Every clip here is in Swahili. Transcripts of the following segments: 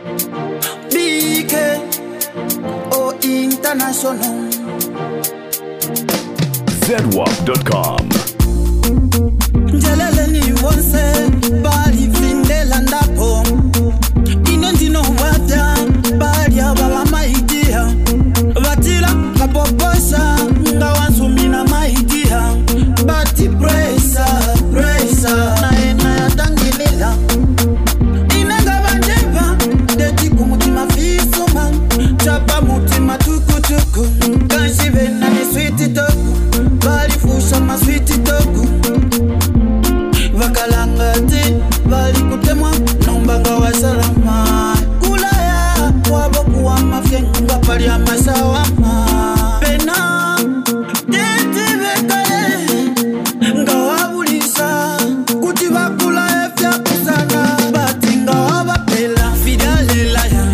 BK O International ZWAP.com. Jalele ni wonse bali findela ndapo inendino wata bali ababa maidia batila kapoposa ngawasumina maidia bati presa na ena ya tangilila inenga banjeba deti kumutima fisuma chapa mutima tukutuku kanshive na ni switi toku bali fusha ma switi toku vakalangati bali kutemwa nombanga wa salama kulaya waboku wa mafyenga pali ya masawama pena tete vekale ngawabulisa kuti vakula efya kusana bati ngawabapela fidalela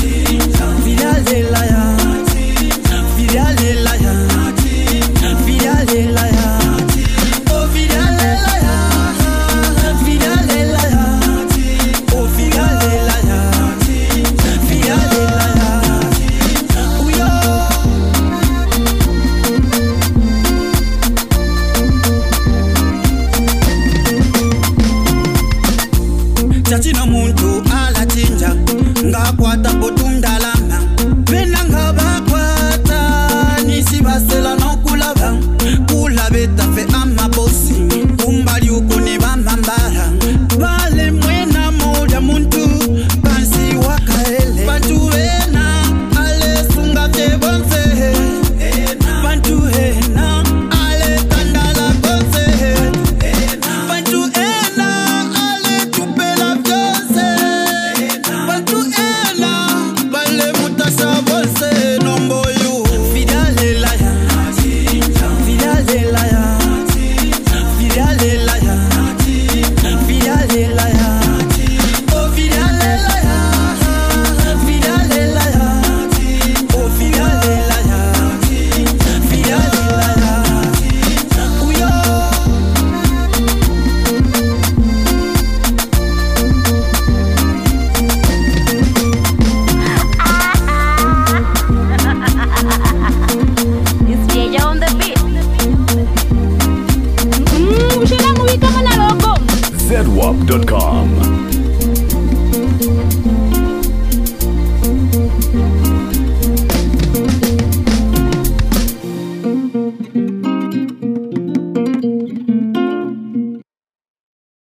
Chachino muntu ala chinja ngakwata potundalama pena ngabakwata nisibasela nokulaba kulabeta fe amabosi kumbali uko ne bamambara vale mwena moja muntu pansi wakaele bantu wena ale sunga te bonse bantu wena ale tandala bonse bantu wena ale tupela byose bantu wena bale mutasa bonse nomboyu fidalela ZWAP.com.